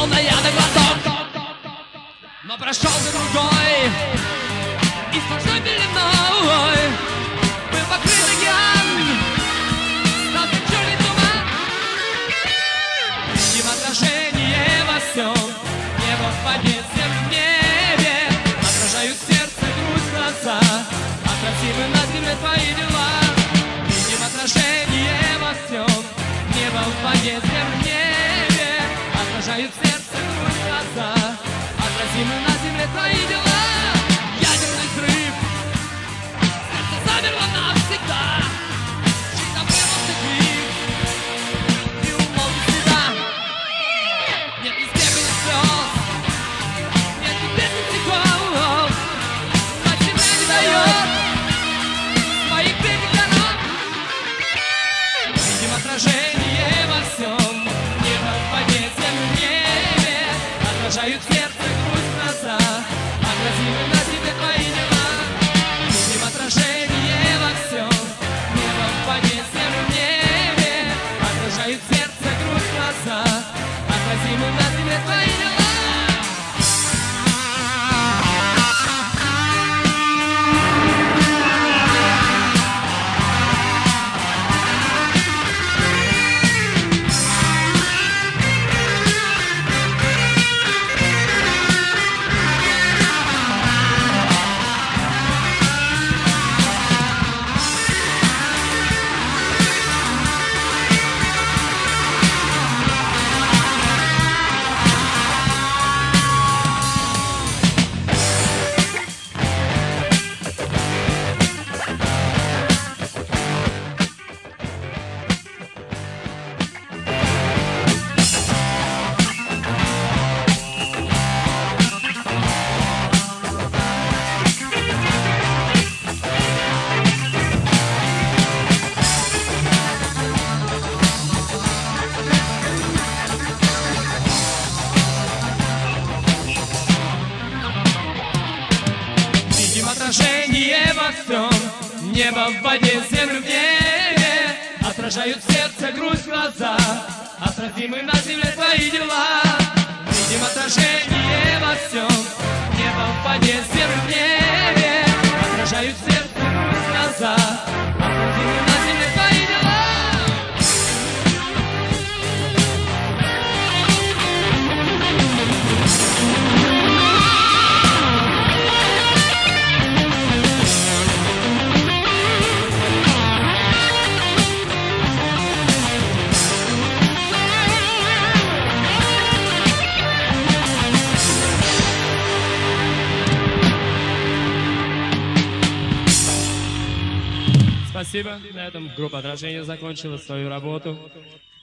словно яда глоток. Но прошел за другой, и сплошной пеленой был покрыт океан, стал как черный туман. Видим отражение во всем, небо в воде, землю в небе, отражают сердце, грусть, глаза, отразимы на земле твои дела. Видим отражение во всем, небо в воде, землю в небе, отражают сердце, грусть, глаза, отразимы на земле твои дела. Ядерный взрыв, сердце замерло навсегда. Жизнь обрывался крик, и умолк всегда. Нет ни смеха, ни слез, нет ни песен, ни стихов. Мать земля не дает своих крепких дорог. Видим отражение во всем, небо в воде, землю в небе, отражают сердце, грусть, глаза, отразимы на тебе твои дела. Видим отражение во всем, небо в воде, землю в небе, отражают сердце, грусть, глаза, отразимы на тебе твои дела. Отражение во всем, небо в воде, землю в небе, отражают сердце, грусть, глаза, отразимы на земле твои дела. Видим отражение во всем, небо в воде, землю в небе, отражают сердце, грусть, глаза, отразимы на земле твои дела. Спасибо. На этом группа «Отражение» закончила свою работу.